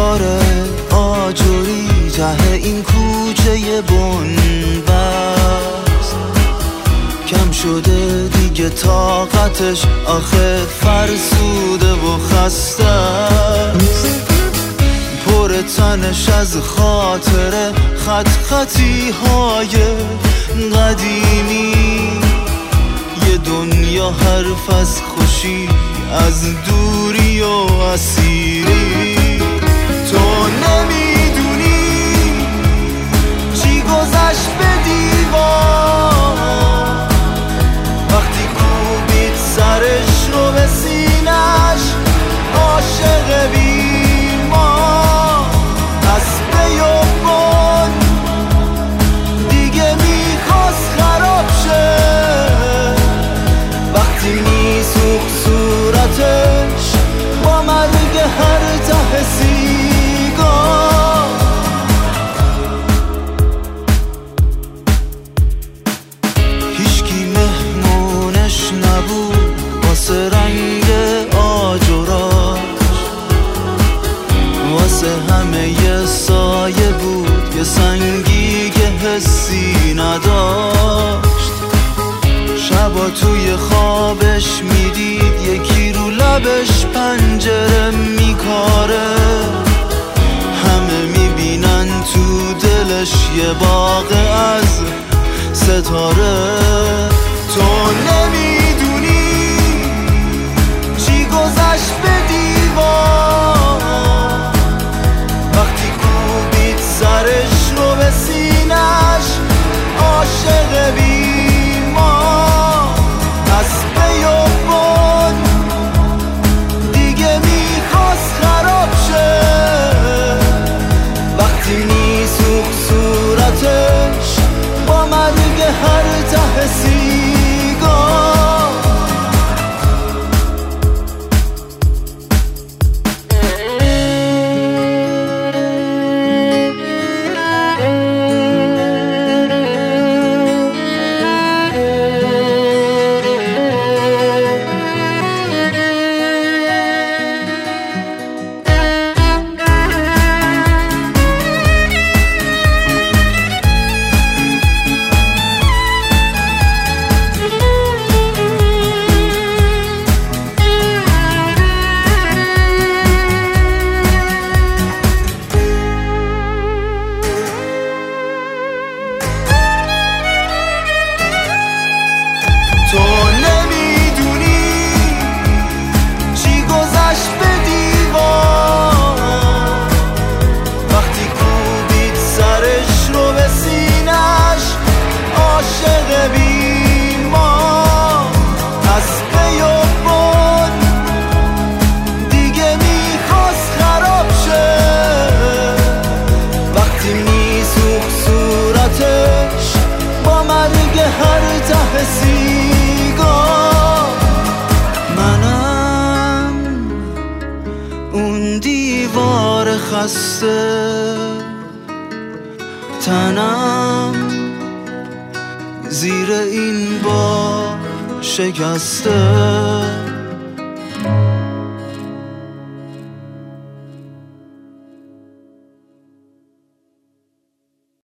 دیوار آجوری ته این کوچه بنبست کم شده دیگه طاقتش، آخه فرسوده و خسته است. پر تنش از خاطره، خط خطی های قدیمی، یه دنیا حرف از خوشی، از دوری و اسیری. تو نمیدونی چی گذشت به دیوار وقتی کوبید سرش رو به سینش. عاشق بیمار از بیابان دیگه میخواست خراب شه وقتی میسوخت صورتش با مرگ هر ته سیگار. هیچکی مهمونش نبود واسه رنگ آجوراش، واسه همه یه سایه بود یه سنگی که حسی نداشت. شبا توی خوابش میدید یکی رو لبش پنجره میکاره، همه میبینن تو دلش یه باغ از ستاره. تو نمیدونی چی گذشت به دیوار وقتی کوبید سرش رو به سینش. عاشق بیمار از بیابان دیگه میخواست خراب شه وقتی میسوخت صورتش با مرگ هر ته سیگار. تو نمیدونی چی گذشت به دیوار وقتی کوبید سرش رو به سینش. عاشق بیمار از بیابان دیگه میخواست خراب شه وقتی میسوخت صورتش با مرگ هر ته سیگار. منم اون دیوار خسته، تنم زیر این بار شکسته.